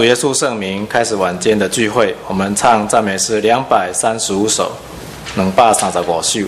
主耶稣圣名开始晚间的聚会，我们唱赞美诗235首，235首。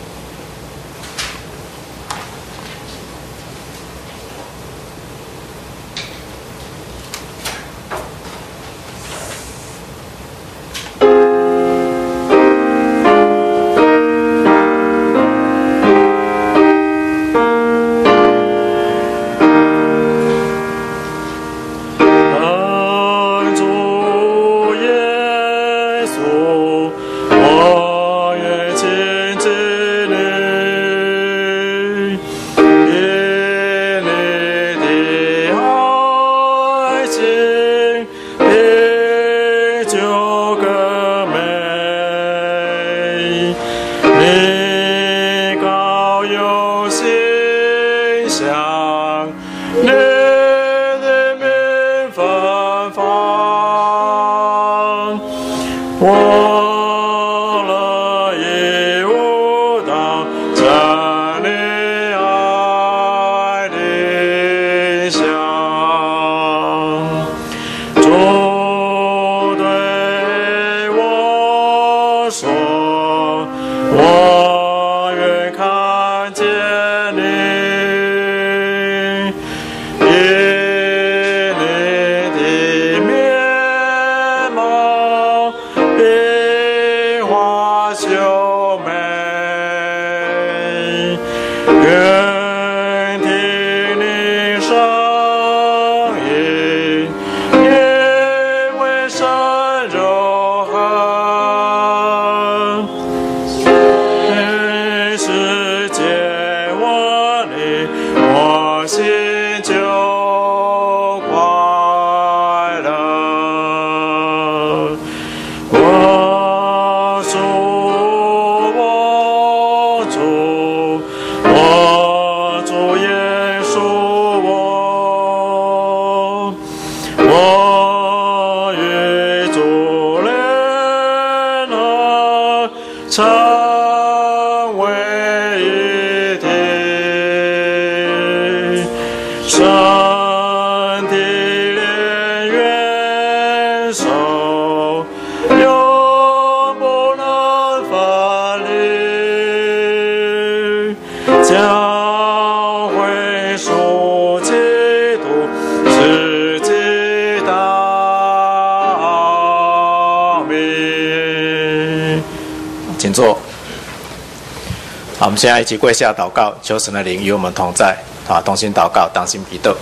请坐。好，我们现在一起跪下祷告，求神的灵与我们同在。同心祷告，当心彼得。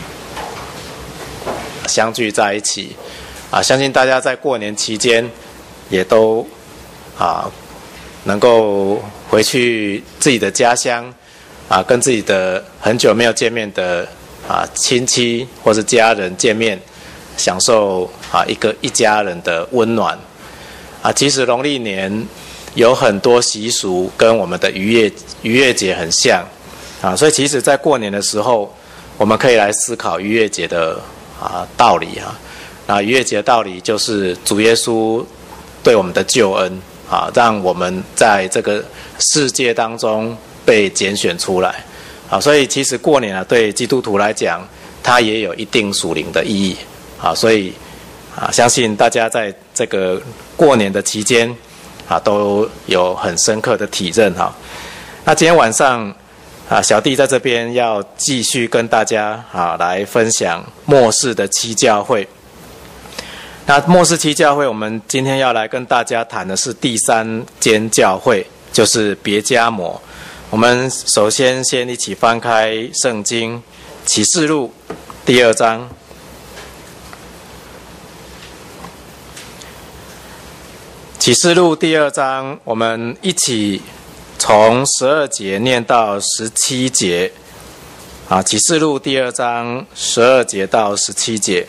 相聚在一起，相信大家在过年期间也都能够回去自己的家乡，跟自己的很久没有见面的亲戚或是家人见面，享受一家人的温暖。其实农历年有很多习俗跟我们的逾越节很像，所以其实在过年的时候，我们可以来思考逾越节的道理逾越节的道理就是主耶稣对我们的救恩让我们在这个世界当中被拣选出来所以其实过年对基督徒来讲，它也有一定属灵的意义所以相信大家在这个过年的期间都有很深刻的体认那今天晚上小弟在这边要继续跟大家来分享末世的七教会。那末世七教会，我们今天要来跟大家谈的是第3间教会，就是别迦摩。我们首先一起翻开圣经启示录第2章。启示录第2章，我们一起从12节念到17节。启示录第2章12节到17节。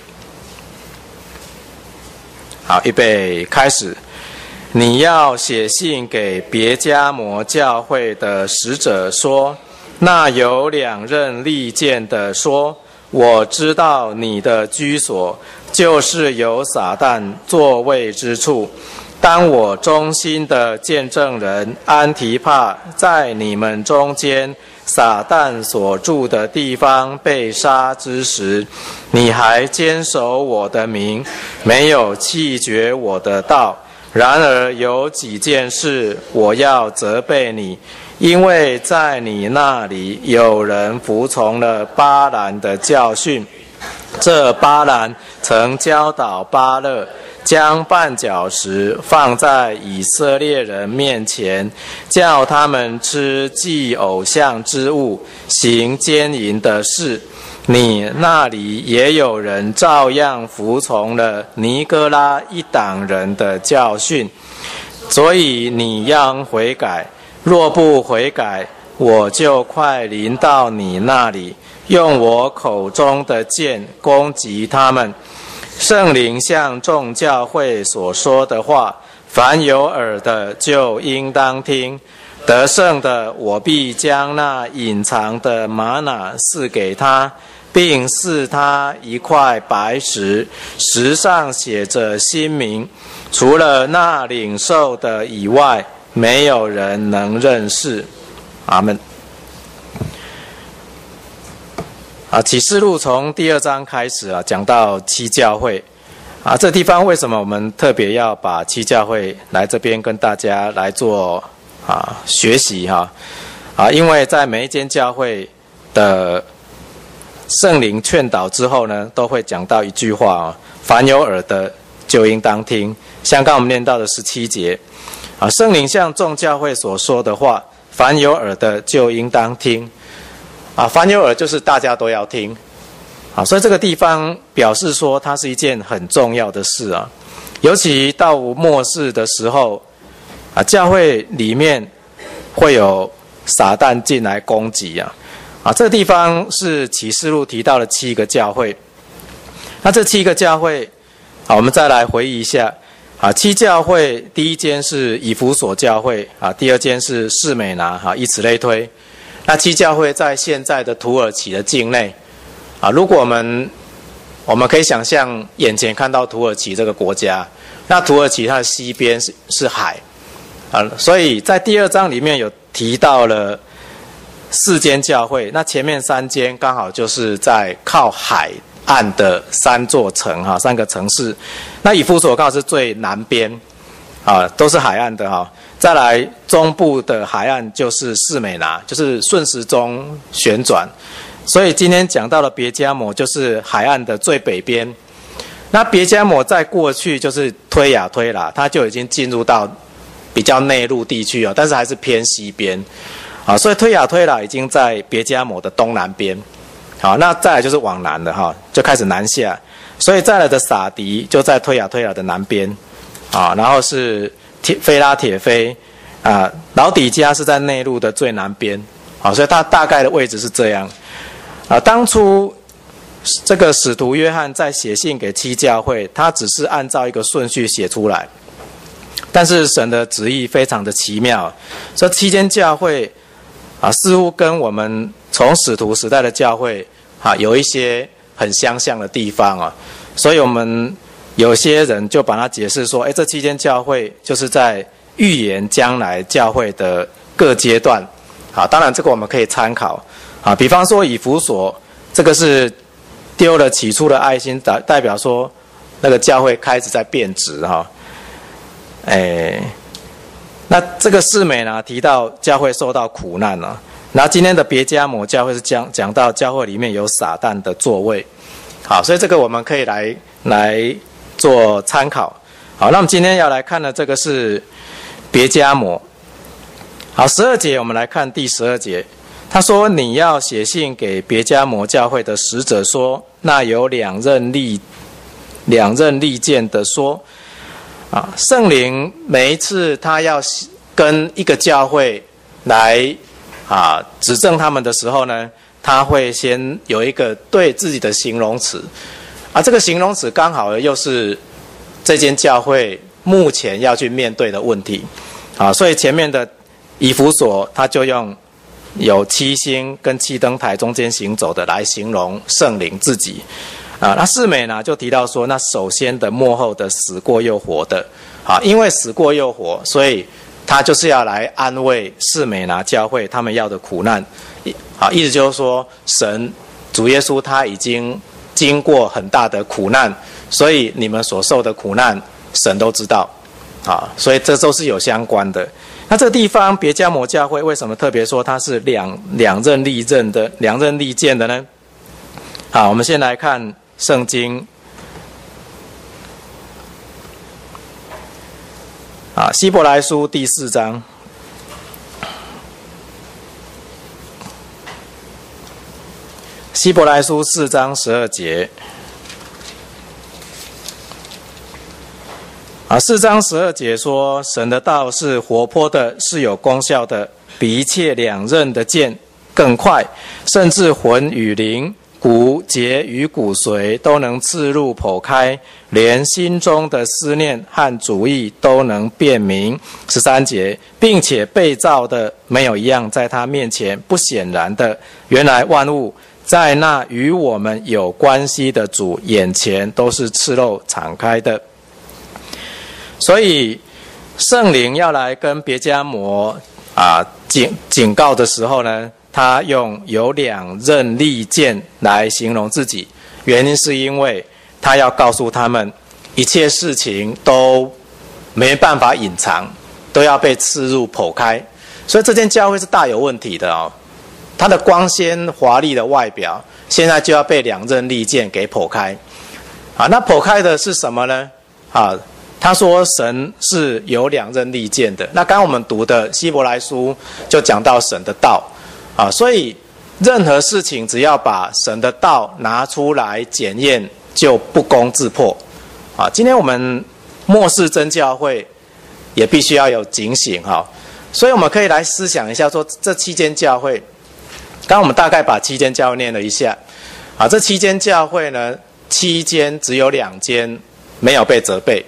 好，预备开始。你要写信给别迦摩教会的使者说，那有2刃利剑的说，我知道你的居所，就是有撒旦座位之处。当我忠心的见证人安提帕在你们中间撒旦所住的地方被杀之时，你还坚守我的名，没有弃绝我的道。然而有几件事我要责备你，因为在你那里有人服从了巴兰的教训。这巴兰曾教导巴勒，将绊脚石放在以色列人面前，叫他们吃祭偶像之物，行奸淫的事。你那里也有人照样服从了尼哥拉一党人的教训，所以你要悔改。若不悔改，我就快临到你那里，用我口中的剑攻击他们。圣灵向众教会所说的话，凡有耳的就应当听。得胜的，我必将那隐藏的玛拿赐给他，并赐他一块白石，石上写着新名，除了那领受的以外，没有人能认识。阿们。启示录从第2章开始讲到七教会。这地方为什么我们特别要把七教会来这边跟大家来做学习因为在每一间教会的圣灵劝导之后呢，都会讲到一句话凡有耳的就应当听。像刚我们念到的17节圣灵向众教会所说的话，凡有耳的就应当听。凡有耳就是大家都要听所以这个地方表示说它是一件很重要的事尤其到末世的时候教会里面会有撒旦进来攻击这个地方是启示录提到了7个教会。那这7个教会我们再来回忆一下7教会，第一间是以弗所教会第二间是士美拿以此类推。那7教会在现在的土耳其的境内如果我们可以想象眼前看到土耳其这个国家，那土耳其它的西边是海所以在第2章里面有提到了4间教会，那前面3间刚好就是在靠海岸的3座城3个城市。那以弗所刚好是最南边都是海岸的再来中部的海岸就是士美拿，就是顺时钟旋转。所以今天讲到了别迦摩，就是海岸的最北边。那别迦摩在过去就是推雅推喇，它就已经进入到比较内陆地区但是还是偏西边所以推雅推喇已经在别迦摩的东南边那再来就是往南的就开始南下。所以再来的撒迪就在推雅推喇的南边然后是菲拉铁菲老底嘉是在内陆的最南边所以它大概的位置是这样当初这个使徒约翰在写信给7教会，他只是按照一个顺序写出来，但是神的旨意非常的奇妙。这7间教会似乎跟我们从使徒时代的教会有一些很相像的地方所以我们有些人就把它解释说这7间教会就是在预言将来教会的各阶段当然这个我们可以参考比方说以弗所这个是丢了起初的爱心，代表说那个教会开始在变质那这个士美拿提到教会受到苦难然后今天的别迦摩教会是讲到教会里面有撒旦的座位所以这个我们可以来做参考那我们今天要来看的这个是别迦摩12节我们来看第12节，他说你要写信给别迦摩教会的使者说，那有两刃利剑的说圣灵每一次他要跟一个教会来指正他们的时候呢，他会先有一个对自己的形容词这个形容词刚好又是这间教会目前要去面对的问题所以前面的以弗所他就用有7星跟7灯台中间行走的来形容圣灵自己那士美呢就提到说，那首先的末后的死过又活的因为死过又活，所以他就是要来安慰士美拿教会他们要的苦难。意思就是说，主耶稣他已经经过很大的苦难，所以你们所受的苦难，神都知道。所以这都是有相关的。那这个地方别迦摩教会为什么特别说它是两刃利剑的呢？好，我们先来看圣经。希伯来书第4章。希伯来书4章12节。4章12节说，神的道是活泼的，是有功效的，比一切两刃的剑更快，甚至魂与灵、骨节与骨髓都能刺入剖开，连心中的思念和主意都能辨明。13节，并且被造的没有一样在他面前不显然的，原来万物在那与我们有关系的主眼前都是赤露敞开的。所以圣灵要来跟别迦摩警告的时候呢，他用有两刃利剑来形容自己，原因是因为他要告诉他们，一切事情都没办法隐藏，都要被刺入剖开。所以这间教会是大有问题的哦，它的光鲜华丽的外表，现在就要被两刃利剑给剖开。那剖开的是什么呢？他说神是有两刃利剑的。那刚刚我们读的希伯来书就讲到神的道所以任何事情只要把神的道拿出来检验，就不攻自破今天我们末世真教会也必须要有警醒所以我们可以来思想一下，说这7间教会，刚刚我们大概把7间教会念了一下这7间教会呢，7间只有2间没有被责备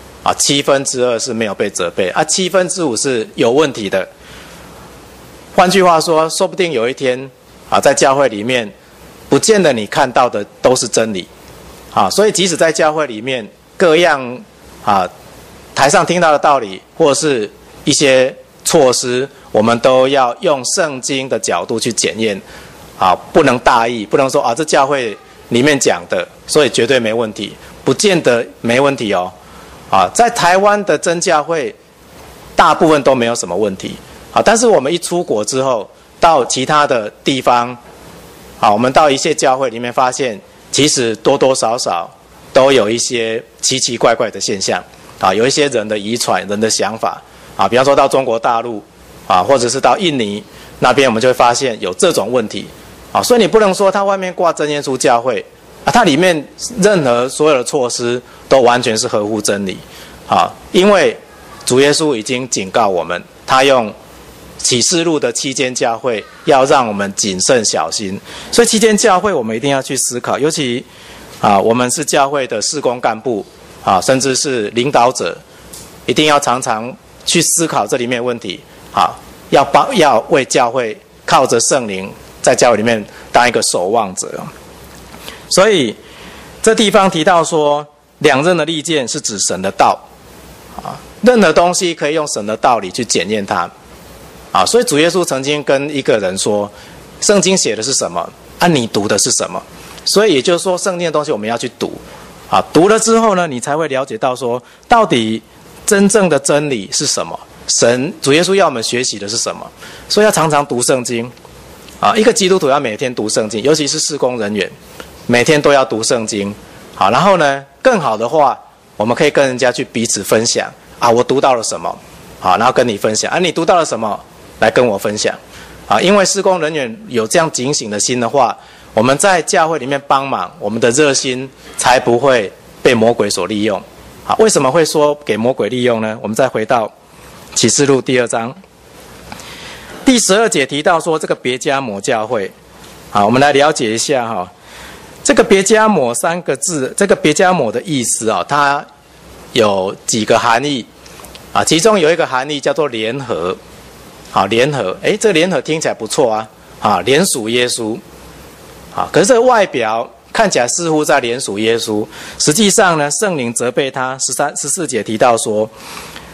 2/7是没有被责备5/7是有问题的。换句话说，说不定有一天在教会里面，不见得你看到的都是真理所以即使在教会里面各样台上听到的道理，或者是一些措施，我们都要用圣经的角度去检验不能大意，不能说这教会里面讲的，所以绝对没问题，不见得没问题在台湾的真教会大部分都没有什么问题但是我们一出国之后，到其他的地方我们到一些教会里面发现，其实多多少少都有一些奇奇怪怪的现象有一些人的遗传、人的想法比方说到中国大陆或者是到印尼那边，我们就会发现有这种问题所以你不能说它外面挂真耶稣教会它里面任何所有的措施都完全是合乎真理因为主耶稣已经警告我们，他用启示录的7间教会要让我们谨慎小心。所以7间教会我们一定要去思考，尤其我们是教会的事工干部甚至是领导者，一定要常常去思考这里面的问题要为教会靠着圣灵在教会里面当一个守望者。所以这地方提到说，两刃的利剑是指神的道任何东西可以用神的道理去检验它所以主耶稣曾经跟一个人说，圣经写的是什么你读的是什么？所以也就是说，圣经的东西我们要去读读了之后呢，你才会了解到说，到底真正的真理是什么，主耶稣要我们学习的是什么。所以要常常读圣经一个基督徒要每天读圣经，尤其是事工人员每天都要读圣经然后呢，更好的话，我们可以跟人家去彼此分享我读到了什么然后跟你分享你读到了什么，来跟我分享因为事工人员有这样警醒的心的话，我们在教会里面帮忙，我们的热心才不会被魔鬼所利用为什么会说给魔鬼利用呢？我们再回到启示录第2章第12节提到说，这个别迦摩教会我们来了解一下这个别迦摩3个字，这个别迦摩的意思它有几个含义其中有一个含义叫做联合联合这个联合听起来不错联属耶稣可是这个外表看起来似乎在联属耶稣，实际上呢，圣灵责备他。14节提到说，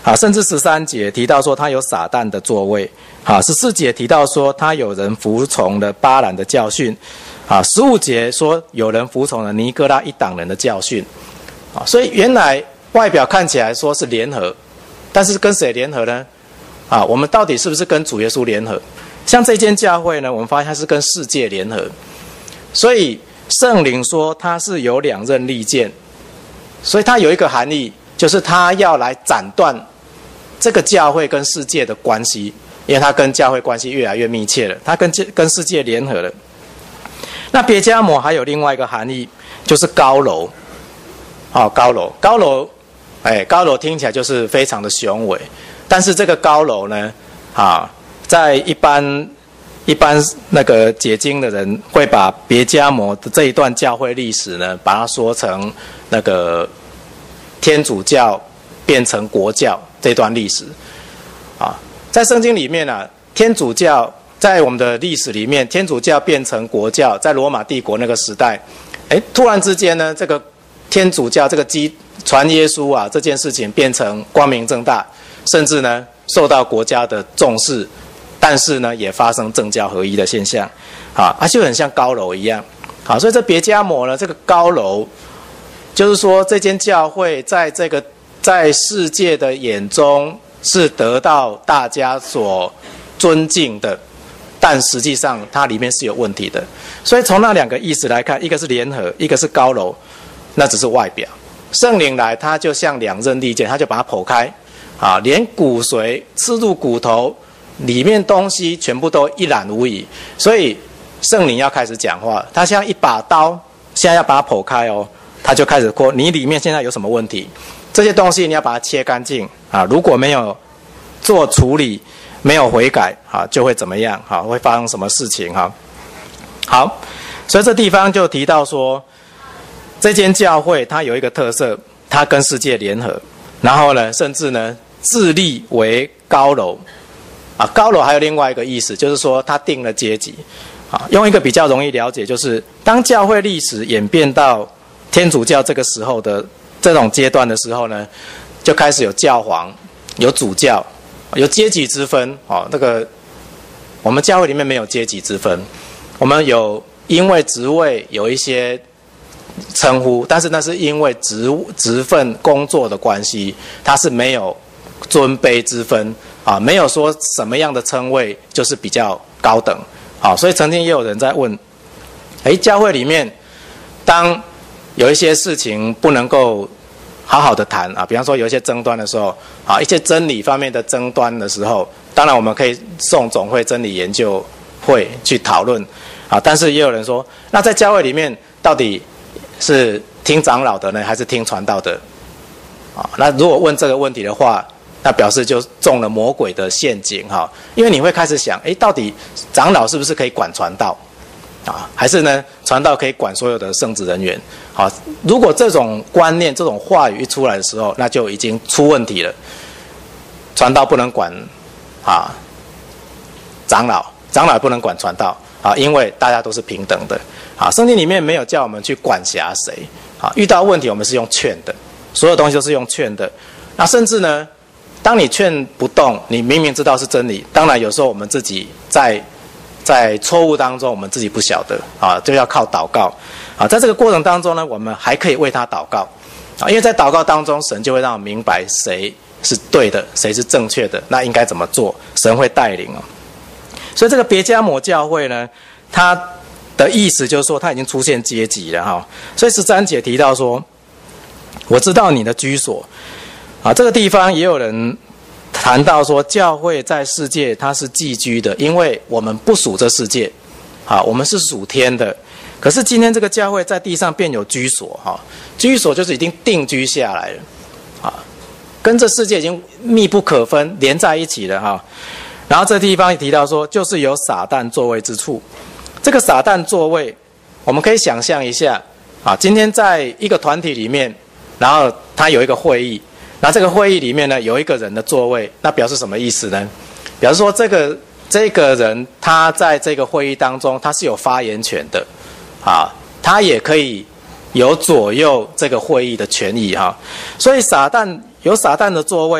啊，甚至13节提到说他有撒旦的座位，啊，14节提到说他有人服从了巴兰的教训，啊，15节说有人服从了尼哥拉一党人的教训，啊，所以原来外表看起来说是联合，但是跟谁联合呢？啊，我们到底是不是跟主耶稣联合？像这间教会呢，我们发现它是跟世界联合，所以圣灵说他是有2刃利剑，所以它有一个含义，就是他要来斩断这个教会跟世界的关系，因为他跟教会关系越来越密切了，他跟世界联合了。那别迦摩还有另外一个含义，就是高楼。哦，高楼，高楼听起来就是非常的雄伟，但是这个高楼呢，啊，在一般那个解经的人会把别迦摩的这一段教会历史呢，把它说成那个天主教变成国教这段历史，啊，在圣经里面啊，天主教在我们的历史里面，天主教变成国教，在罗马帝国那个时代，突然之间呢，这个天主教这个传耶稣啊这件事情变成光明正大，甚至呢受到国家的重视，但是呢也发生政教合一的现象，啊，就很像高楼一样，好，所以这别迦摩呢，这个高楼，就是说这间教会在世界的眼中是得到大家所尊敬的，但实际上它里面是有问题的。所以从那2个意思来看，一个是联合，一个是高楼，那只是外表。圣灵来，它就像2刃利剑，它就把它剖开，啊，连骨髓刺入骨头，里面东西全部都一览无遗。所以圣灵要开始讲话，它像一把刀，现在要把它剖开哦，它就开始说你里面现在有什么问题。这些东西你要把它切干净啊！如果没有做处理，没有悔改啊，就会怎么样？啊，会发生什么事情？哈，好，所以这地方就提到说，这间教会它有一个特色，它跟世界联合，然后呢，甚至呢自立为高楼啊。高楼还有另外一个意思，就是说它定了阶级啊。用一个比较容易了解，就是当教会历史演变到天主教这个时候的这种阶段的时候呢，就开始有教皇、有主教、有阶级之分。哦，那个我们教会里面没有阶级之分，我们有因为职位有一些称呼，但是那是因为职分工作的关系，它是没有尊卑之分啊，没有说什么样的称谓就是比较高等。好，所以曾经也有人在问，教会里面当有一些事情不能够好好的谈啊，比方说有一些争端的时候啊，一些真理方面的争端的时候，当然我们可以送总会真理研究会去讨论啊，但是也有人说，那在教会里面到底是听长老的呢，还是听传道的？啊，那如果问这个问题的话，那表示就中了魔鬼的陷阱哈，因为你会开始想，到底长老是不是可以管传道？啊，还是呢？传道可以管所有的圣职人员。好，如果这种观念、这种话语一出来的时候，那就已经出问题了。传道不能管啊，长老也不能管传道啊，因为大家都是平等的。啊，圣经里面没有叫我们去管辖谁。啊，遇到问题我们是用劝的，所有东西都是用劝的。那甚至呢，当你劝不动，你明明知道是真理，当然有时候我们自己在错误当中，我们自己不晓得啊，就要靠祷告啊。在这个过程当中呢，我们还可以为他祷告啊，因为在祷告当中，神就会让我们明白谁是对的，谁是正确的，那应该怎么做，神会带领哦。所以这个别迦摩教会呢，它的意思就是说，它已经出现阶级了哈。所以13节提到说，我知道你的居所啊，这个地方也有人谈到说，教会在世界它是寄居的，因为我们不属这世界，啊，我们是属天的。可是今天这个教会在地上便有居所，哈，居所就是已经定居下来了，啊，跟这世界已经密不可分，连在一起了，哈。然后这地方也提到说，就是有撒旦座位之处。这个撒旦座位，我们可以想象一下，啊，今天在一个团体里面，然后他有一个会议。那这个会议里面呢，有一个人的座位，那表示什么意思呢？表示说这个人他在这个会议当中，他是有发言权的，啊，他也可以有左右这个会议的权益哈。所以有撒旦的座位，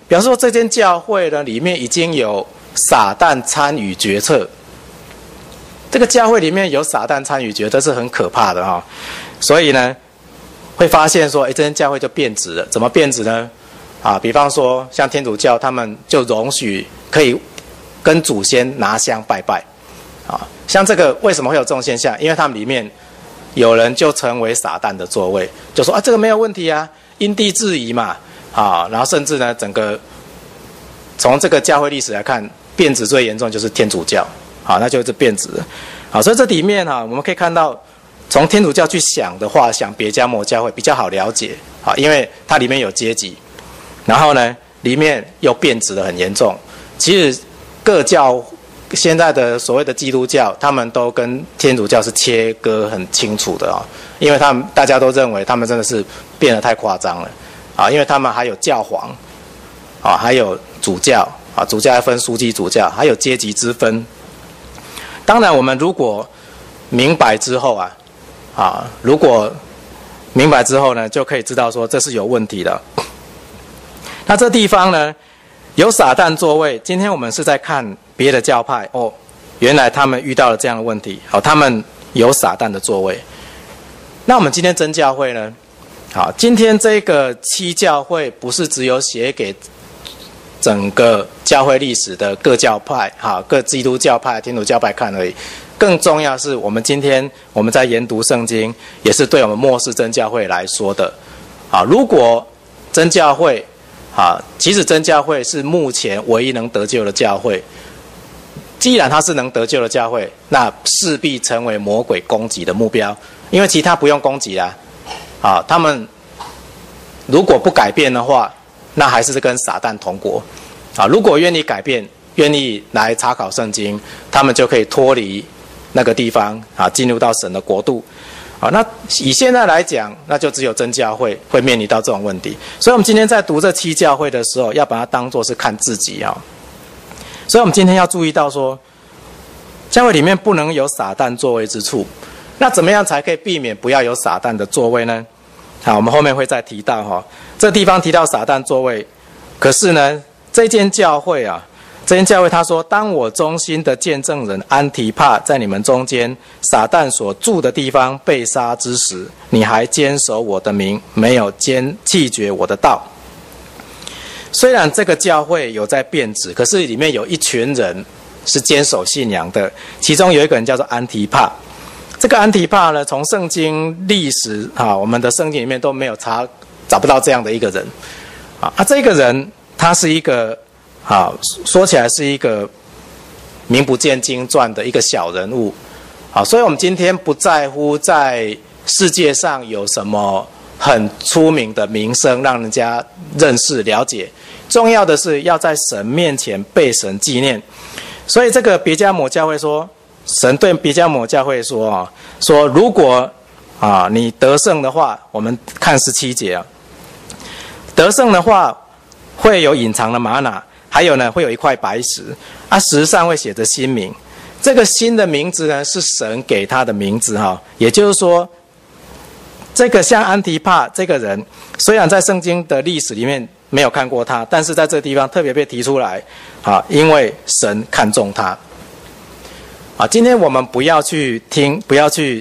表示说这间教会呢里面已经有撒旦参与决策。这个教会里面有撒旦参与决策是很可怕的哈，所以呢会发现说，这间教会就变质了。怎么变质呢？比方说像天主教，他们就容许可以跟祖先拿香拜拜，像这个为什么会有这种现象？因为他们里面有人就成为撒旦的座位，就说这个没有问题啊，因地制宜嘛，然后甚至呢整个从这个教会历史来看，变质最严重就是天主教。那就是变质了。好，所以这里面我们可以看到，从天主教去想的话，想别迦摩教会比较好了解，因为它里面有阶级，然后呢，里面又变质的很严重。其实各教现在的所谓的基督教，他们都跟天主教是切割很清楚的因为他们大家都认为他们真的是变得太夸张了因为他们还有教皇还有主教主教还分枢机主教，还有阶级之分。当然，我们如果明白之后如果明白之后呢，就可以知道说这是有问题的。那这地方呢，有撒旦座位。今天我们是在看别的教派原来他们遇到了这样的问题，他们有撒旦的座位。那我们今天真教会呢？今天这个七教会不是只有写给整个教会历史的各教派各基督教派、天主教派看而已，更重要是我们今天我们在研读圣经，也是对我们末世真教会来说的如果真教会其实真教会是目前唯一能得救的教会，既然它是能得救的教会，那势必成为魔鬼攻击的目标，因为其他不用攻击啦他们如果不改变的话，那还是跟撒旦同国如果愿意改变，愿意来查考圣经，他们就可以脱离那个地方进入到神的国度那以现在来讲，那就只有真教会会面临到这种问题。所以我们今天在读这七教会的时候，要把它当作是看自己所以我们今天要注意到说，教会里面不能有撒旦座位之处。那怎么样才可以避免不要有撒旦的座位呢？我们后面会再提到这地方提到撒旦座位，可是呢，这间教会他说，当我忠心的见证人安提帕在你们中间撒旦所住的地方被杀之时，你还坚守我的名，没有弃绝我的道。虽然这个教会有在变质，可是里面有一群人是坚守信仰的，其中有一个人叫做安提帕。这个安提帕呢，从圣经历史我们的圣经里面都没有找不到这样的一个人这个人他是一个说起来是一个名不见经传的一个小人物所以我们今天不在乎在世界上有什么很出名的名声让人家认识了解，重要的是要在神面前被神纪念。所以这个别迦摩教会说，神对别迦摩教会说如果你得胜的话，我们看17节得胜的话会有隐藏的玛瑙，还有呢会有一块白石石上会写着新名。这个新的名字呢是神给他的名字也就是说，这个像安提帕这个人，虽然在圣经的历史里面没有看过他，但是在这个地方特别被提出来因为神看重他今天我们不要去听，不要去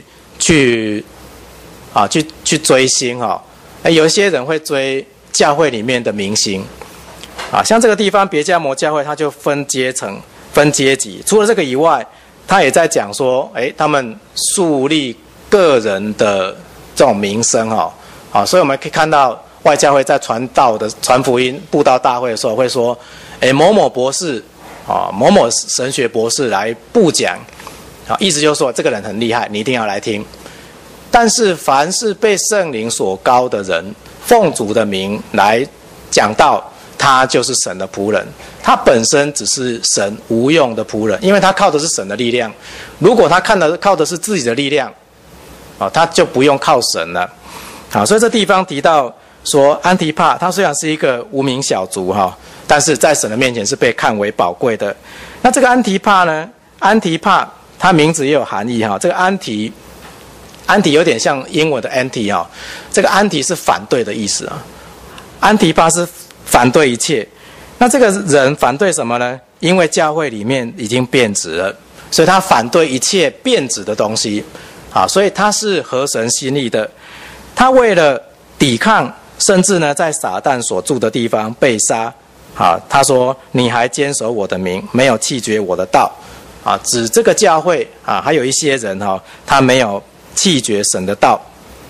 追星有一些人会追教会里面的明星像这个地方别迦摩教会，它就分阶层、分阶级。除了这个以外，他也在讲说他们树立个人的这种名声所以我们可以看到外教会在传福音布道大会的时候会说某某博士某某神学博士来布讲意思就是说这个人很厉害，你一定要来听。但是凡是被圣灵所膏的人，奉主的名来讲道，他就是神的仆人，他本身只是神无用的仆人，因为他靠的是神的力量。如果他靠的是自己的力量他就不用靠神了所以这地方提到说，安提帕他虽然是一个无名小卒但是在神的面前是被看为宝贵的。那这个安提帕呢，安提帕他名字也有含义这个安提有点像英文的 anti 这个安提是反对的意思安提帕是反对一切。 那这个人反对什么呢？因为教会里面已经变质了，所以他反对一切变质的东西。所以他是合神心意的。他为了抵抗，甚至呢在撒旦所住的地方被杀。他说：“你还坚守我的名，没有弃绝我的道。”指这个教会还有一些人他没有弃绝神的道。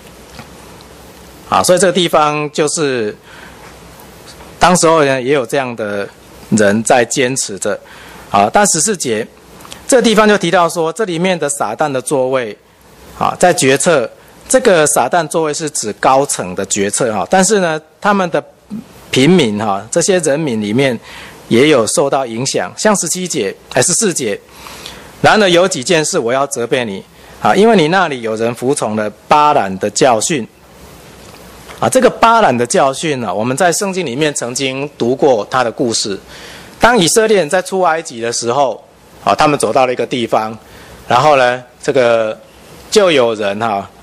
所以这个地方就是当时候呢也有这样的人在坚持着。但14节这个地方就提到说，这里面的撒旦的座位在决策，这个撒旦座位是指高层的决策但是呢他们的平民这些人民里面也有受到影响。像14节，然而有几件事我要责备你因为你那里有人服从了巴兰的教训。这个巴兰的教训我们在圣经里面曾经读过他的故事。当以色列人在出埃及的时候他们走到了一个地方，然后呢这个就有人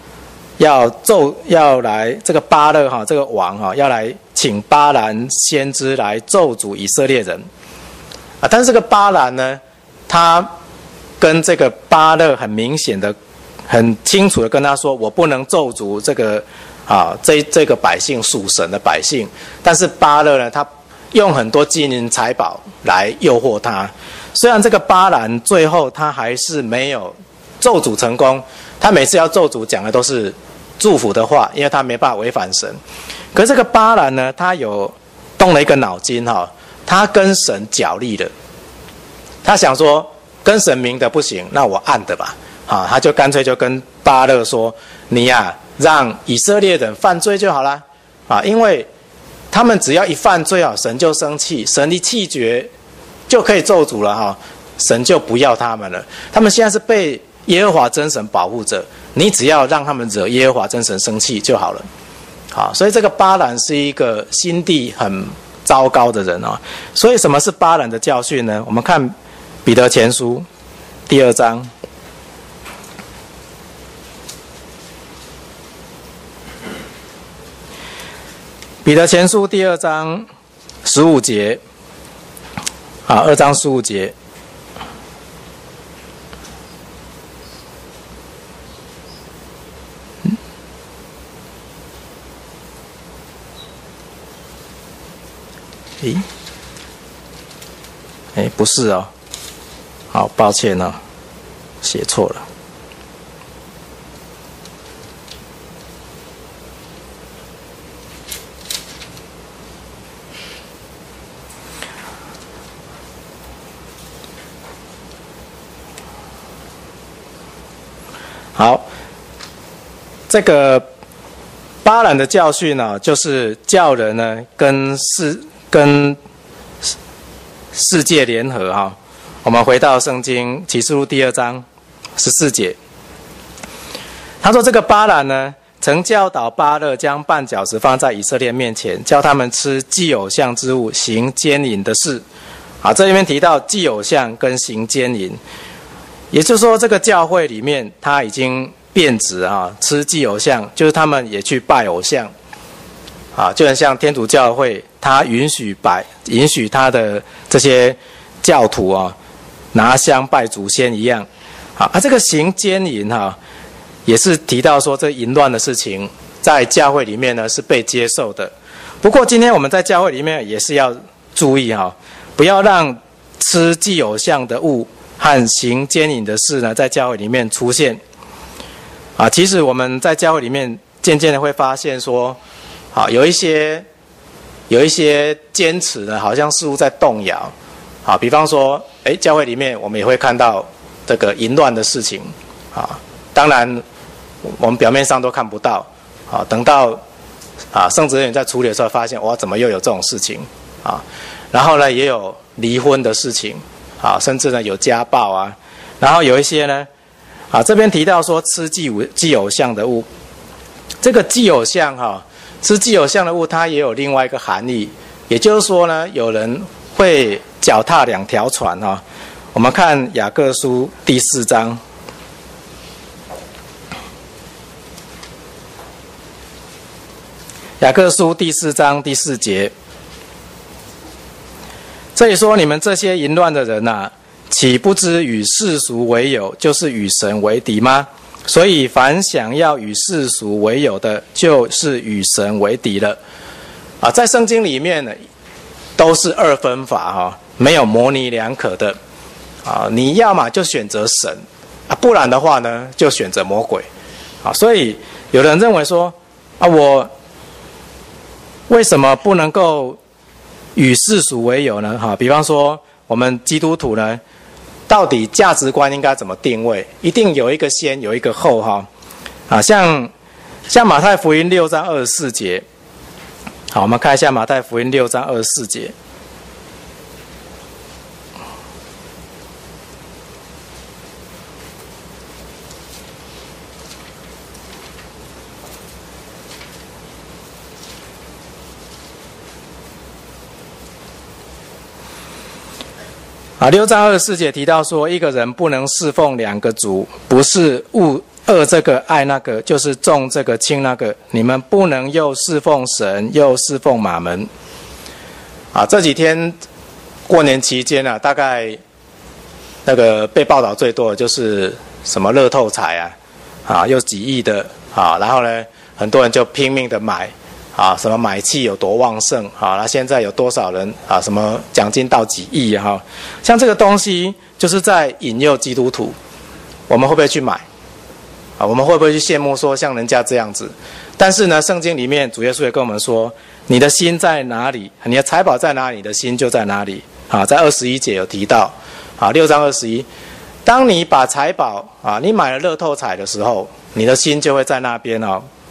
要来这个巴勒这个王要来请巴兰先知来咒诅以色列人但是这个巴兰呢，他跟这个巴勒很明显的、很清楚的跟他说：“我不能咒诅这个这个百姓，属神的百姓。”但是巴勒呢，他用很多金银财宝来诱惑他。虽然这个巴兰最后他还是没有咒诅成功，他每次要咒诅讲的都是祝福的话，因为他没办法违反神。可是这个巴兰呢，他有动了一个脑筋他跟神角力了。他想说，跟神明的不行，那我暗的吧。他就干脆就跟巴勒说：“你让以色列人犯罪就好了因为他们只要一犯罪神就生气，神一气绝就可以咒诅了神就不要他们了。他们现在是被耶和华真神保护着，你只要让他们惹耶和华真神生气就好了。”所以这个巴兰是一个心地很糟糕的人所以什么是巴兰的教训呢？我们看彼得前书第2章。彼得前书第2章15节2章15节。不是好抱歉写错了。好，这个巴兰的教训就是叫人呢跟世界联合我们回到圣经启示录第2章14节，他说这个巴兰呢，曾教导巴勒将绊脚石放在以色列面前，叫他们吃祭偶像之物，行奸淫的事。这里面提到祭偶像跟行奸淫，也就是说这个教会里面他已经变质吃祭偶像，就是他们也去拜偶像就很像天主教会他允许他的这些教徒拿香拜祖先一样这个行奸淫也是提到说这淫乱的事情在教会里面呢是被接受的。不过今天我们在教会里面也是要注意不要让吃祭偶像的物和行奸淫的事呢在教会里面出现其实我们在教会里面渐渐的会发现说有一些坚持呢好像似乎在动摇比方说教会里面我们也会看到这个淫乱的事情当然我们表面上都看不到等到圣职人员在处理的时候发现哇怎么又有这种事情然后呢也有离婚的事情甚至呢有家暴然后有一些呢这边提到说吃祭偶像的物，这个祭偶像吃祭偶像的物它也有另外一个含义，也就是说呢有人会脚踏2条船我们看雅各书第4章，雅各书第4章第4节， 这里说你们这些淫乱的人啊，岂不知与世俗为友，就是与神为敌吗？所以凡想要与世俗为友的，就是与神为敌了。啊，在圣经里面呢，都是二分法哈，没有模棱两可的。啊，你要嘛就选择神啊，不然的话呢，就选择魔鬼。啊，所以有人认为说啊，我为什么不能够与世俗为友呢？哈，比方说我们基督徒呢，到底价值观应该怎么定位？一定有一个先，有一个后哈。啊，像马太福音6章24节，好，我们看一下马太福音6章24节。6章24节提到说，一个人不能侍奉两个主，不是恶这个爱那个，就是重这个轻那个。你们不能又侍奉神，又侍奉马门。这几天过年期间啊，大概那个被报道最多的就是什么乐透彩又几亿的然后呢，很多人就拼命的买。什么买气有多旺盛那现在有多少人什么奖金到几亿像这个东西就是在引诱基督徒，我们会不会去买我们会不会去羡慕说像人家这样子？但是呢，圣经里面主耶稣也跟我们说，你的心在哪里，你的财宝在哪里，你的心就在哪里在21节有提到6章21，当你把财宝你买了乐透彩的时候，你的心就会在那边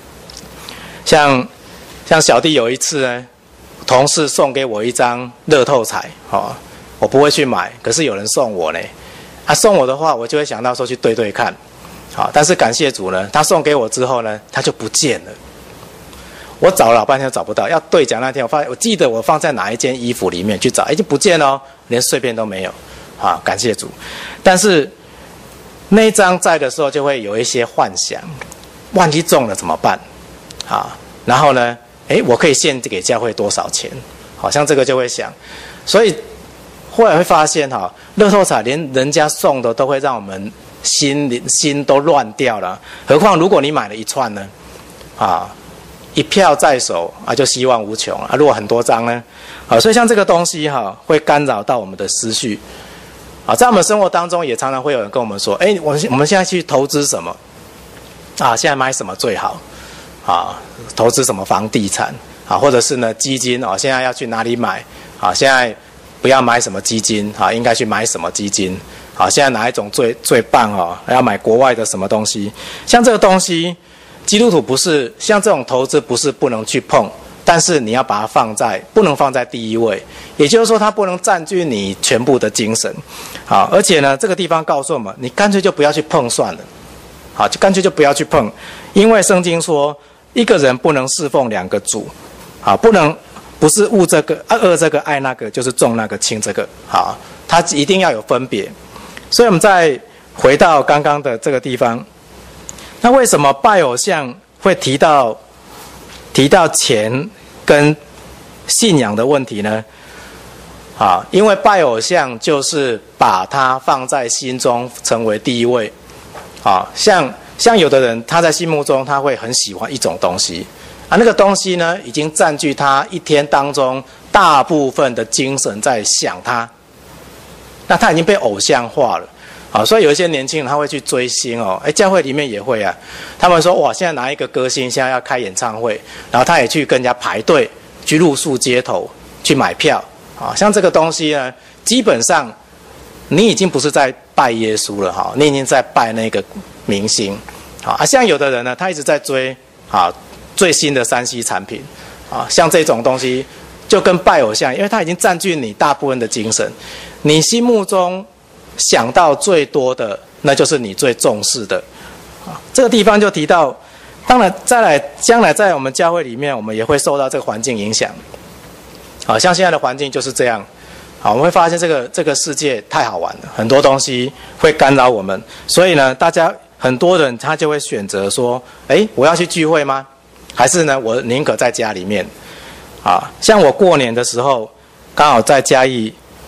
像小弟有一次呢，同事送给我一张乐透彩我不会去买，可是有人送我呢送我的话，我就会想到说去对对看但是感谢主呢，他送给我之后呢，他就不见了。我找了老半天都找不到，要兑奖那天我记得我放在哪一件衣服里面去找，已经不见了连碎片都没有感谢主。但是那一张在的时候就会有一些幻想，万一中了怎么办然后呢我可以献给教会多少钱？好像这个就会想，所以后来会发现乐透彩连人家送的都会让我们心都乱掉了，何况如果你买了一串呢？一票在手就希望无穷如果很多张呢？所以像这个东西会干扰到我们的思绪在我们生活当中也常常会有人跟我们说，我们现在去投资什么现在买什么最好？投资什么房地产或者是呢基金现在要去哪里买现在不要买什么基金应该去买什么基金现在哪一种最棒要买国外的什么东西？像这个东西，基督徒不是像这种投资不是不能去碰，但是你要把它不能放在第一位，也就是说它不能占据你全部的精神而且呢这个地方告诉我们，你干脆就不要去碰算了就干脆就不要去碰，因为圣经说一个人不能侍奉两个主不是恶这个爱那个，就是重那个轻这个他一定要有分别。所以我们再回到刚刚的这个地方，那为什么拜偶像会提到钱跟信仰的问题呢？因为拜偶像就是把它放在心中成为第一位像有的人他在心目中他会很喜欢一种东西那个东西呢已经占据他一天当中大部分的精神在想他，那他已经被偶像化了所以有一些年轻人他会去追星教会里面也会他们说哇，现在哪一个歌星现在要开演唱会，然后他也去跟人家排队去露宿街头去买票像这个东西呢，基本上你已经不是在拜耶稣了你已经在拜那个明星像有的人呢，他一直在追最新的3C 产品像这种东西就跟拜偶像，因为他已经占据你大部分的精神，你心目中想到最多的那就是你最重视的这个地方就提到，当然将来在我们教会里面，我们也会受到这个环境影响像现在的环境就是这样我们会发现这个世界太好玩了，很多东西会干扰我们，所以呢很多人他就会选择说我要去聚会吗？还是呢我宁可在家里面像我过年的时候刚好在嘉义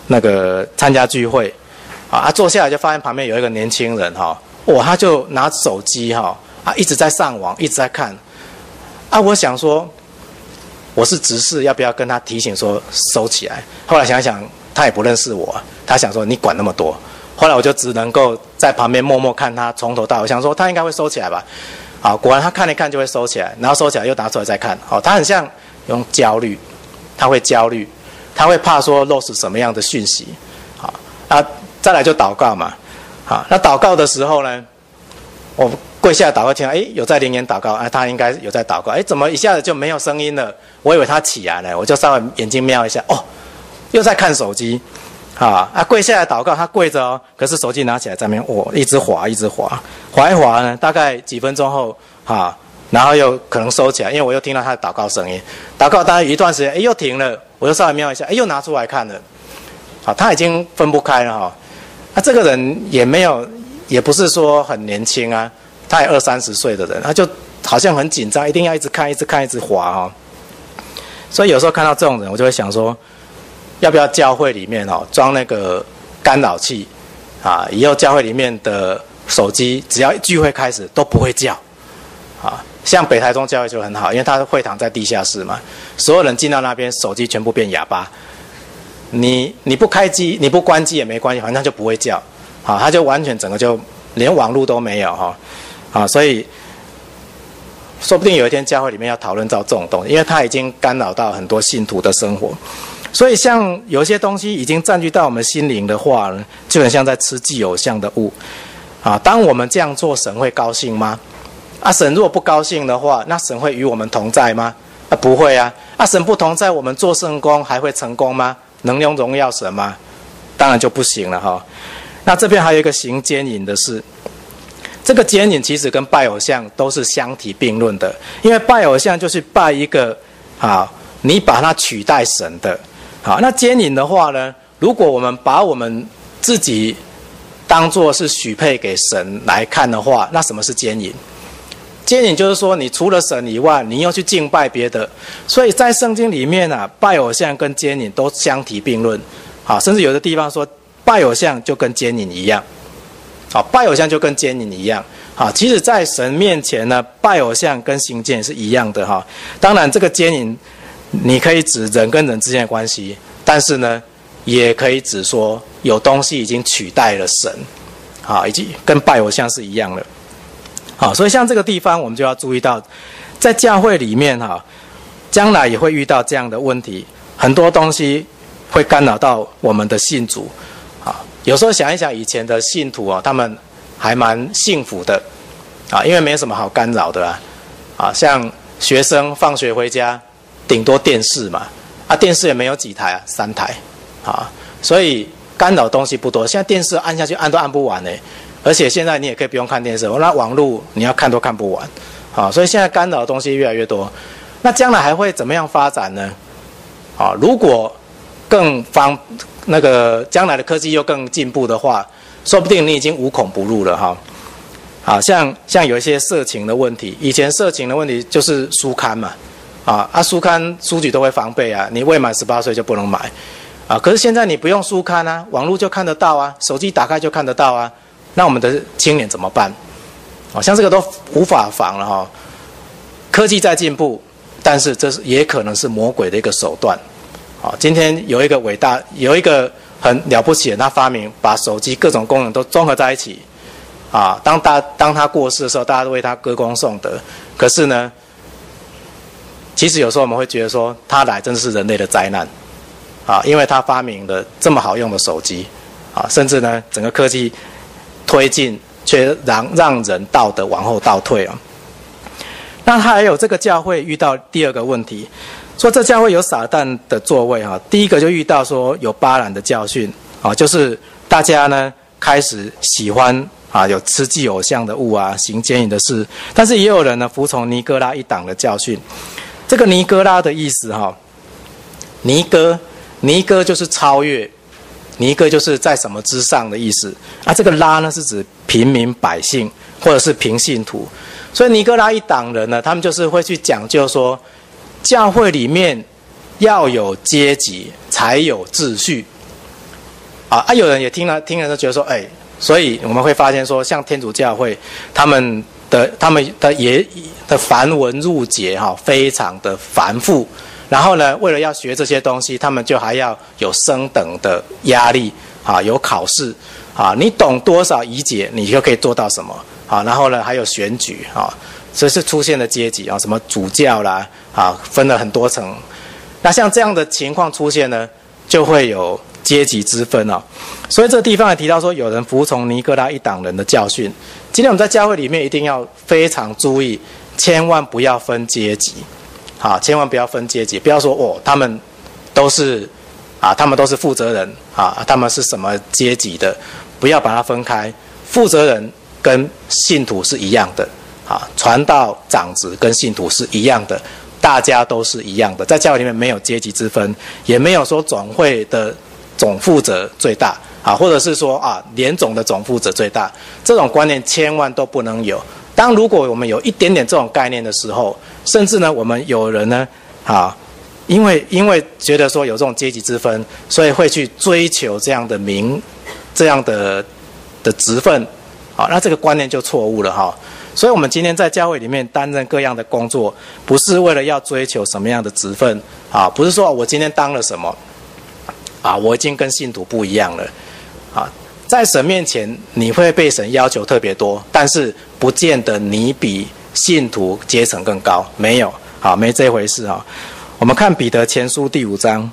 那个参加聚会，坐下来就发现旁边有一个年轻人哇，他就拿手机一直在上网，一直在看，我想说我是执事，要不要跟他提醒说收起来？后来想想他也不认识我，他想说你管那么多，后来我就只能够在旁边默默看他从头到尾，想说他应该会收起来吧。果然他看一看就会收起来，然后收起来又拿出来再看。他很像用焦虑，他会焦虑，他会怕说漏失什么样的讯息。再来就祷告嘛。那祷告的时候呢，我跪下来祷告，听到有在灵言祷告，他应该有在祷告。怎么一下子就没有声音了？我以为他起来了，我就稍微眼睛瞄一下，又在看手机。跪下来祷告，他跪着可是手机拿起来在那边一直滑，滑一滑呢，大概几分钟后然后又可能收起来，因为我又听到他的祷告声音，祷告大概一段时间，又停了，我又稍微瞄一下，又拿出来看了。他已经分不开了这个人也不是说很年轻他也20-30岁的人，他就好像很紧张，一定要一直看，一直滑所以有时候看到这种人，我就会想说，要不要教会里面装那个干扰器以后教会里面的手机只要聚会开始都不会叫像北台中教会就很好，因为它的会堂在地下室嘛，所有人进到那边手机全部变哑巴，你不开机你不关机也没关系，反正它就不会叫它就完全整个就连网路都没有所以说不定有一天教会里面要讨论到这种东西，因为它已经干扰到很多信徒的生活。所以像有些东西已经占据到我们心灵的话呢，就很像在吃祭偶像的物当我们这样做，神会高兴吗？神若不高兴的话，那神会与我们同在吗？不会神不同在，我们做圣工还会成功吗？能用荣耀神吗？当然就不行了那这边还有一个行奸淫的事，这个奸淫其实跟拜偶像都是相提并论的，因为拜偶像就是拜一个你把它取代神的那奸淫的话呢，如果我们把我们自己当作是许配给神来看的话，那什么是奸淫？奸淫就是说你除了神以外，你又去敬拜别的。所以在圣经里面拜偶像跟奸淫都相提并论甚至有的地方说拜偶像就跟奸淫一样拜偶像就跟奸淫一样其实在神面前呢，拜偶像跟行奸是一样的当然这个奸淫你可以指人跟人之间的关系，但是呢也可以指说有东西已经取代了神以及跟拜偶像是一样的所以像这个地方我们就要注意到，在教会里面将来也会遇到这样的问题，很多东西会干扰到我们的信主有时候想一想以前的信徒他们还蛮幸福的因为没什么好干扰的像学生放学回家顶多电视嘛电视也没有几台3台所以干扰东西不多。现在电视按下去按都按不完而且现在你也可以不用看电视，那网络你要看都看不完所以现在干扰的东西越来越多。那将来还会怎么样发展呢如果更将来的科技又更进步的话，说不定你已经无孔不入了像有一些色情的问题，以前色情的问题就是书刊嘛书刊书局都会防备你未满18岁就不能买可是现在你不用书刊网络就看得到手机打开就看得到那我们的青年怎么办像这个都无法防了科技在进步，但是这也可能是魔鬼的一个手段今天有一个很了不起的，他发明把手机各种功能都综合在一起当他过世的时候，大家都为他歌功颂德。可是呢，其实有时候我们会觉得说，他来真的是人类的灾难因为他发明了这么好用的手机甚至呢，整个科技推进却让人道德往后倒退那还有这个教会遇到第二个问题，说这教会有撒旦的座位第一个就遇到说有巴兰的教训就是大家呢开始喜欢有吃祭偶像的物行奸淫的事，但是也有人呢服从尼哥拉一党的教训。这个尼哥拉的意思尼哥就是超越，尼哥就是在什么之上的意思这个拉呢是指平民百姓或者是平信徒。所以尼哥拉一党人呢，他们就是会去讲究说，教会里面要有阶级才有秩序有人也听了就觉得说，所以我们会发现说，像天主教会他们的繁文缛节非常的繁复，然后呢，为了要学这些东西，他们就还要有升等的压力有考试你懂多少仪节，你就可以做到什么然后呢，还有选举这是出现的阶级什么主教啦分了很多层。那像这样的情况出现呢，就会有阶级之分所以这个地方也提到说，有人服从尼哥拉一党人的教训。今天我们在教会里面一定要非常注意，千万不要分阶级千万不要分阶级，不要说他们都是负责人他们是什么阶级的，不要把它分开。负责人跟信徒是一样的传道长子跟信徒是一样的，大家都是一样的，在教会里面没有阶级之分，也没有说总会的总负责最大或者是说联总的总负责最大，这种观念千万都不能有。如果我们有一点点这种概念的时候，甚至呢，我们有人呢因为觉得说有这种阶级之分，所以会去追求这样的职分那这个观念就错误了所以我们今天在教会里面担任各样的工作，不是为了要追求什么样的职分不是说我今天当了什么我已经跟信徒不一样了在神面前你会被神要求特别多，但是不见得你比信徒阶层更高，没有没这回事我们看彼得前书第5章。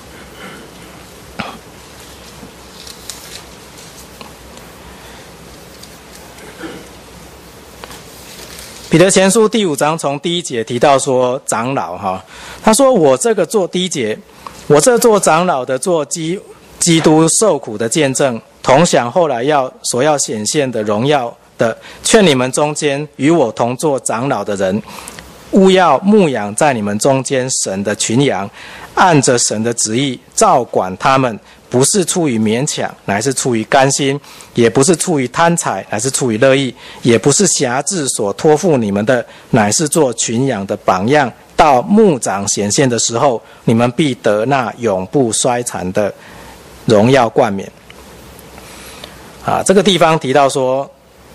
彼得前书第5章从第1节提到说长老他说我这个做第1节，我这做长老的做基督受苦的见证，同享后来所要显现的荣耀的，劝你们中间与我同做长老的人，务要牧养在你们中间神的群羊，按着神的旨意照管他们，不是出于勉强，乃是出于甘心；也不是出于贪财，乃是出于乐意；也不是辖制所托付你们的，乃是做群羊的榜样。到牧长显现的时候，你们必得那永不衰残的荣耀冠冕。这个地方提到说，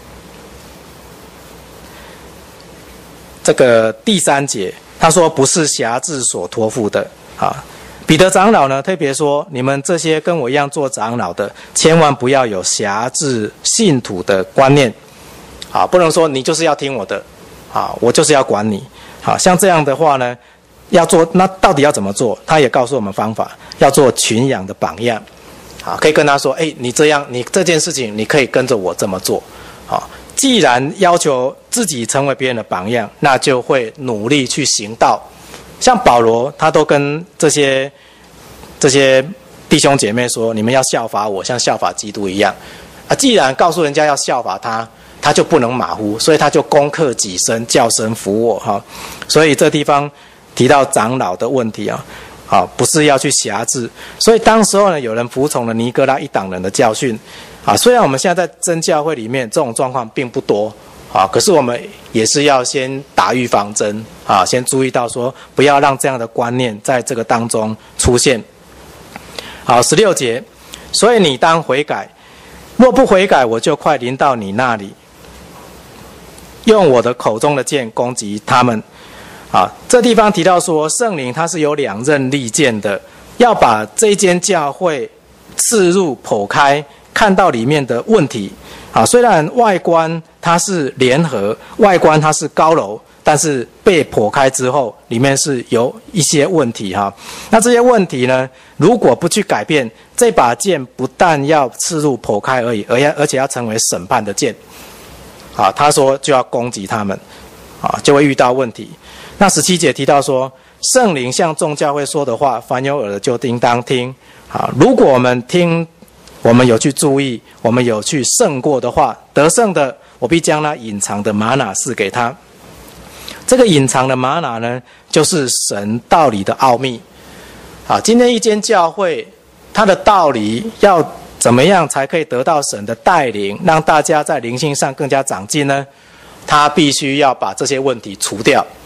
这个第3节，他说不是辖制所托付的彼得长老呢特别说，你们这些跟我一样做长老的，千万不要有辖制信徒的观念不能说你就是要听我的我就是要管你像这样的话呢，要做那到底要怎么做？他也告诉我们方法，要做群羊的榜样可以跟他说你这件事情你可以跟着我这么做既然要求自己成为别人的榜样，那就会努力去行道。像保罗他都跟这些弟兄姐妹说，你们要效法我，像效法基督一样既然告诉人家要效法他就不能马虎，所以他就攻克己身，叫身服我所以这地方提到长老的问题不是要去辖制。所以当时候呢，有人服从了尼哥拉一党人的教训虽然我们现在在真教会里面这种状况并不多可是我们也是要先打预防针先注意到说，不要让这样的观念在这个当中出现。16节，所以你当悔改，若不悔改，我就快临到你那里，用我的口中的剑攻击他们这地方提到说，圣灵他是有2刃利剑的，要把这间教会刺入剖开，看到里面的问题虽然外观它是联合，外观它是高楼，但是被剖开之后，里面是有一些问题那这些问题呢，如果不去改变，这把剑不但要刺入剖开而已，而且要成为审判的剑他说就要攻击他们就会遇到问题。那17节提到说，圣灵向众教会说的话，凡有耳的就应当听如果我们听，我们有去注意，我们有去胜过的话，得胜的，我必将那隐藏的玛拿赐给他。这个隐藏的玛拿呢，就是神道理的奥秘今天一间教会，它的道理要怎么样才可以得到神的带领，让大家在灵性上更加长进呢？他必须要把这些问题除掉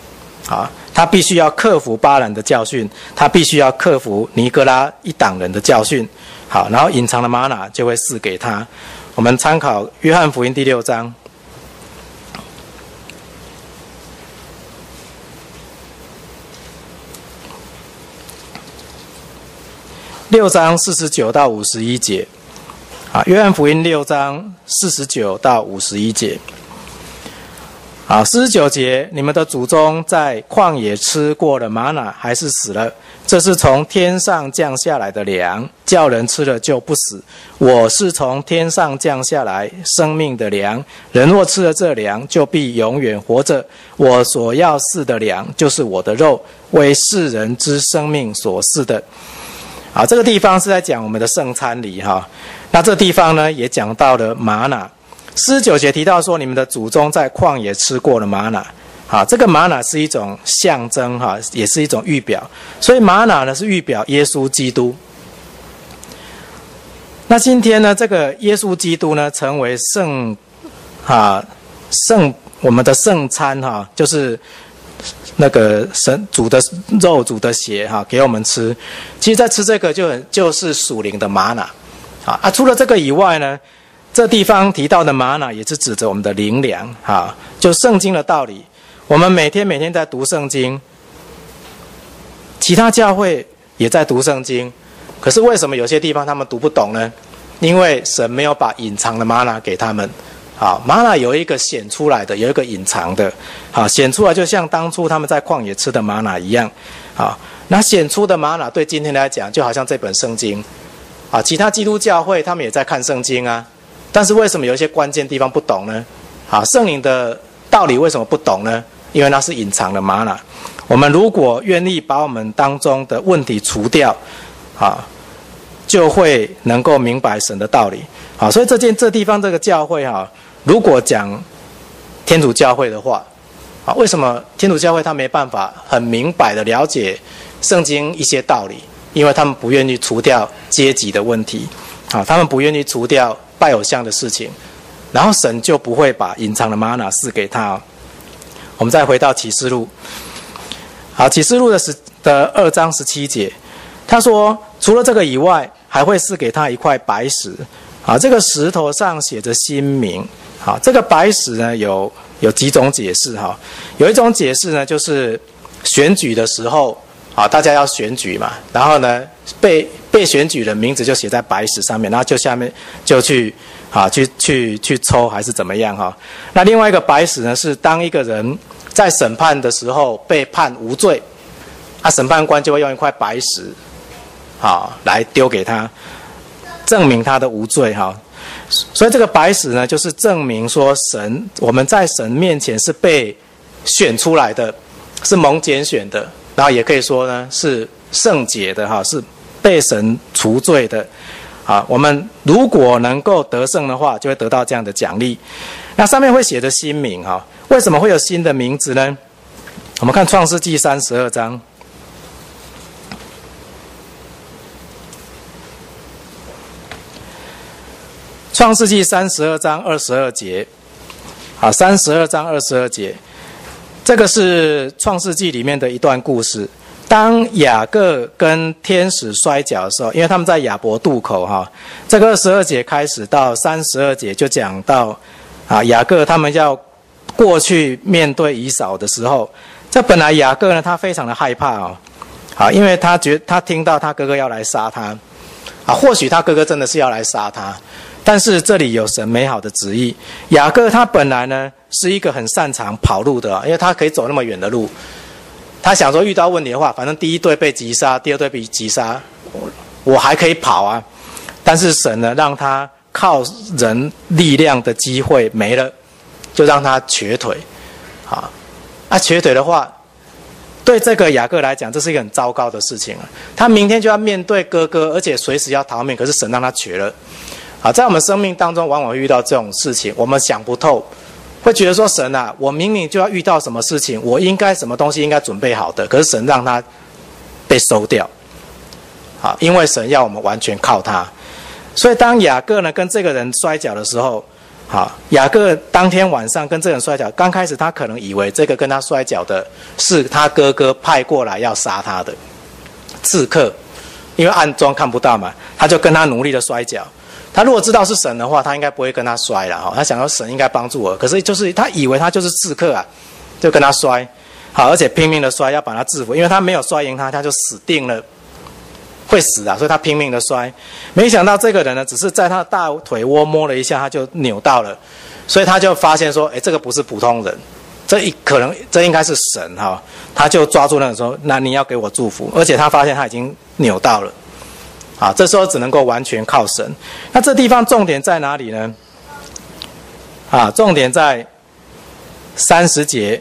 啊，他必须要克服巴兰的教训，他必须要克服尼哥拉一党人的教训。好，然后隐藏的玛瑙就会赐给他。我们参考约翰福音第6章。6章49到51节，啊，约翰福音6章49到51节，啊，49节，你们的祖宗在旷野吃过了玛瑙，还是死了？这是从天上降下来的粮，叫人吃了就不死。我是从天上降下来生命的粮，人若吃了这粮，就必永远活着。我所要赐的粮，就是我的肉，为世人之生命所赐的。好，这个地方是在讲我们的圣餐礼哈。那这地方呢，也讲到了玛瑙。49节提到说，你们的祖宗在旷野吃过了玛瑙。好，这个玛瑙是一种象征哈，也是一种预表。所以玛瑙呢是预表耶稣基督。那今天呢，这个耶稣基督呢，成为我们的圣餐哈，就是那个神煮的肉、煮的血哈，给我们吃。其实，在吃这个就是属灵的玛瑙啊。除了这个以外呢，这地方提到的玛瑙也是指着我们的灵粮啊，就圣经的道理。我们每天在读圣经，其他教会也在读圣经，可是为什么有些地方他们读不懂呢？因为神没有把隐藏的玛瑙给他们。好，玛瑙有一个显出来的，有一个隐藏的。好，显出来就像当初他们在旷野吃的玛瑙一样。好，那显出的玛瑙对今天来讲，就好像这本圣经。啊，其他基督教会他们也在看圣经啊，但是为什么有一些关键地方不懂呢？好，圣灵的道理为什么不懂呢？因为那是隐藏的玛瑙。我们如果愿意把我们当中的问题除掉，啊，就会能够明白神的道理。好，所以这地方这个教会哈，如果讲天主教会的话，啊，为什么天主教会他没办法很明白的了解圣经一些道理？因为他们不愿意除掉阶级的问题，啊，他们不愿意除掉拜偶像的事情，然后神就不会把隐藏的玛瑙赐给他。我们再回到启示录，好，启示录的2章17节，他说除了这个以外，还会赐给他一块白石，啊，这个石头上写着新名。好，这个白石呢有几种解释哈，有一种解释呢就是选举的时候，啊，大家要选举嘛，然后呢被选举的名字就写在白石上面，然后就下面就去抽还是怎么样哈。那另外一个白石呢，是当一个人在审判的时候被判无罪，啊，审判官就会用一块白石，好，来丢给他，证明他的无罪哈。所以这个白石呢，就是证明说我们在神面前是被选出来的，是蒙拣选的，然后也可以说呢是圣洁的哈，是被神除罪的。啊，我们如果能够得胜的话，就会得到这样的奖励。那上面会写着新名哈，为什么会有新的名字呢？我们看创世纪32章。创世纪32章22节，好，32章22节，这个是创世纪里面的一段故事。当雅各跟天使摔跤的时候，因为他们在雅博渡口哈，这个22节开始到32节就讲到啊，雅各他们要过去面对以扫的时候，这本来雅各呢他非常的害怕哦，啊，因为他听到他哥哥要来杀他，啊，或许他哥哥真的是要来杀他。但是这里有神美好的旨意。雅各他本来呢是一个很擅长跑路的，因为他可以走那么远的路。他想说遇到问题的话，反正第一队被击杀，第二队被击杀，我还可以跑啊。但是神呢让他靠人力量的机会没了，就让他瘸腿。好，瘸腿的话，对这个雅各来讲，这是一个很糟糕的事情啊。他明天就要面对哥哥，而且随时要逃命，可是神让他瘸了。好，在我们生命当中，往往会遇到这种事情，我们想不透，会觉得说神啊，我明明就要遇到什么事情，我应该什么东西应该准备好的，可是神让它被收掉。好，因为神要我们完全靠他。所以当雅各呢跟这个人摔跤的时候， 好，雅各当天晚上跟这个人摔跤，刚开始他可能以为这个跟他摔跤的是他哥哥派过来要杀他的刺客，因为暗中看不到嘛，他就跟他努力的摔跤。他如果知道是神的话，他应该不会跟他摔了哈。他想说神应该帮助我，可是就是他以为他就是刺客啊，就跟他摔，好，而且拼命的摔，要把他制服，因为他没有摔赢他，他就死定了。会死啊，所以他拼命的摔，没想到这个人呢，只是在他的大腿窝摸了一下，他就扭到了，所以他就发现说，这个不是普通人，这应该是神哈，他就抓住那个说，那你要给我祝福，而且他发现他已经扭到了，啊，这时候只能够完全靠神。那这地方重点在哪里呢？啊，重点在30节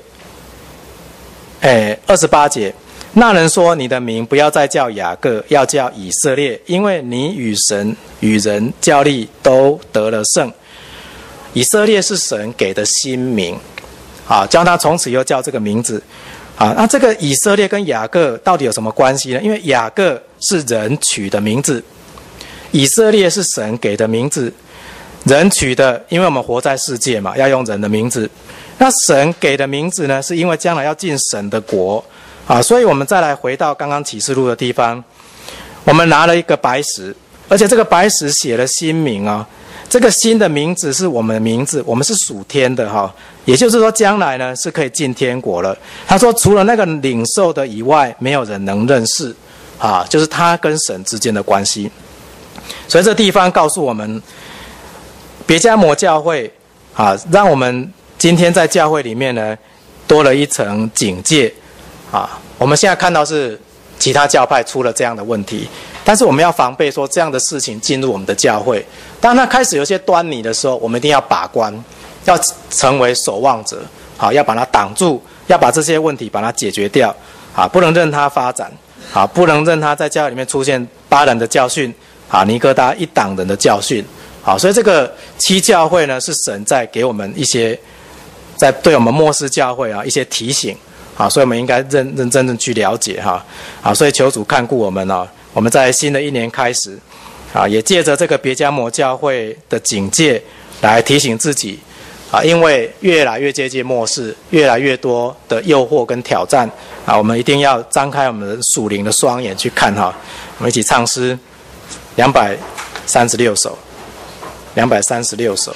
，28节。那人说：“你的名不要再叫雅各，要叫以色列，因为你与神与人较力都得了胜。以色列是神给的新名，啊，叫他从此又叫这个名字。啊，那这个以色列跟雅各到底有什么关系呢？因为雅各是人取的名字，以色列是神给的名字。人取的，因为我们活在世界嘛，要用人的名字。那神给的名字呢，是因为将来要进神的国。”啊，所以我们再来回到刚刚启示录的地方，我们拿了一个白石，而且这个白石写了新名啊，这个新的名字是我们的名字，我们是属天的哈，也就是说将来呢是可以进天国了。他说除了那个领受的以外，没有人能认识，啊，就是他跟神之间的关系。所以这地方告诉我们，别迦摩教会啊，让我们今天在教会里面呢多了一层警戒。啊，我们现在看到是其他教派出了这样的问题，但是我们要防备说这样的事情进入我们的教会。当它开始有些端倪的时候，我们一定要把关，要成为守望者，好，要把它挡住，要把这些问题把它解决掉，啊，不能任它发展，啊，不能任它在教会里面出现巴兰的教训，啊，尼哥大一党人的教训，好，所以这个七教会呢，是神在给我们一些，在对我们末世教会啊一些提醒。好，所以我们应该认真的去了解哈。好，所以求主看顾我们啊。我们在新的一年开始，啊，也借着这个别迦摩教会的警戒来提醒自己啊，因为越来越接近末世，越来越多的诱惑跟挑战啊，我们一定要张开我们的属灵的双眼去看哈。我们一起唱诗236首，236首。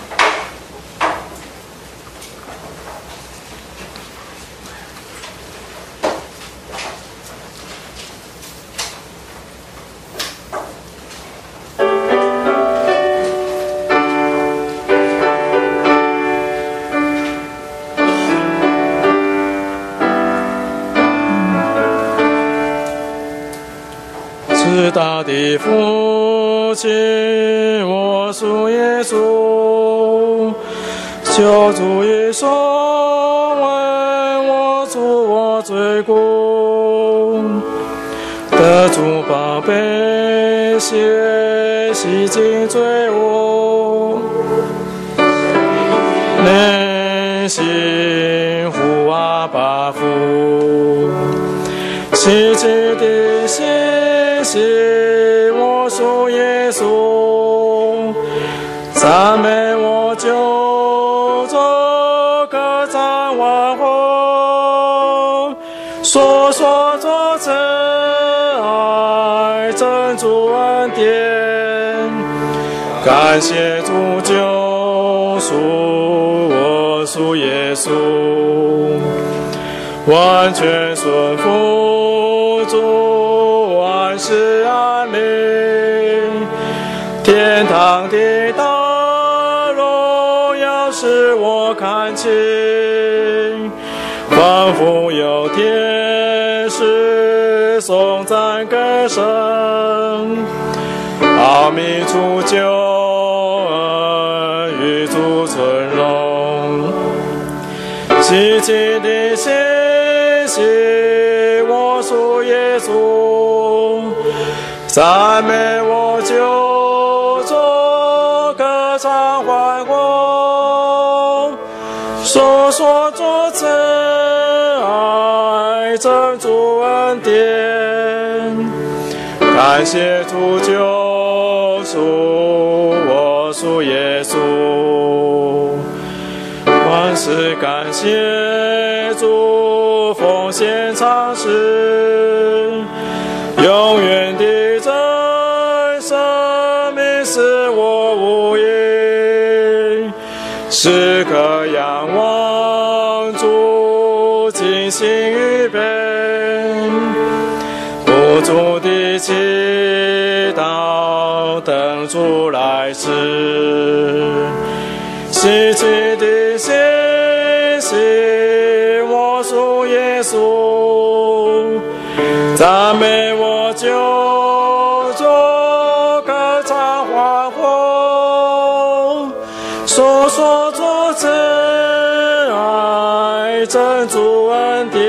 至大的父亲，我属耶稣，求主以手为我主我罪过，得主宝贝血洗净罪恶，内心呼阿爸父，奇迹的心。我属耶稣，赞美我救主，歌唱万红，说作真爱，珍珠恩典，感谢主救赎，我属耶稣，完全顺服主。是安宁，天堂的大荣耀使我看清，仿佛有天使颂赞歌声，阿弥主救恩与主存荣，奇迹的信息，我属耶稣。赞美我救主，歌唱欢呼，说作真爱，珍珠恩典，感谢主救赎我。 我属耶稣。万事感谢主，奉献尝试，永远的真生命使我无疑，时刻仰望主，尽心预备，不住的祈祷，等主来时，希奇的信息，我属耶稣，赞美我救主，歌唱欢呼，诉说主慈爱，真主恩典，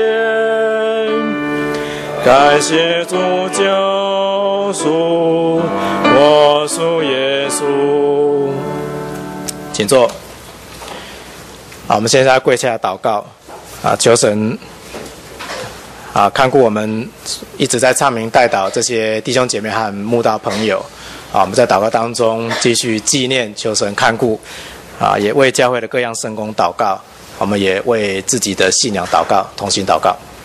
感谢主救赎，我属耶稣。 请坐。我们现在跪下祷告，求神看顾我们一直在唱名代祷这些弟兄姐妹和慕道朋友，我们在祷告当中继续纪念，求神看顾，也为教会的各样圣工祷告，我们也为自己的信仰祷告，同心祷告。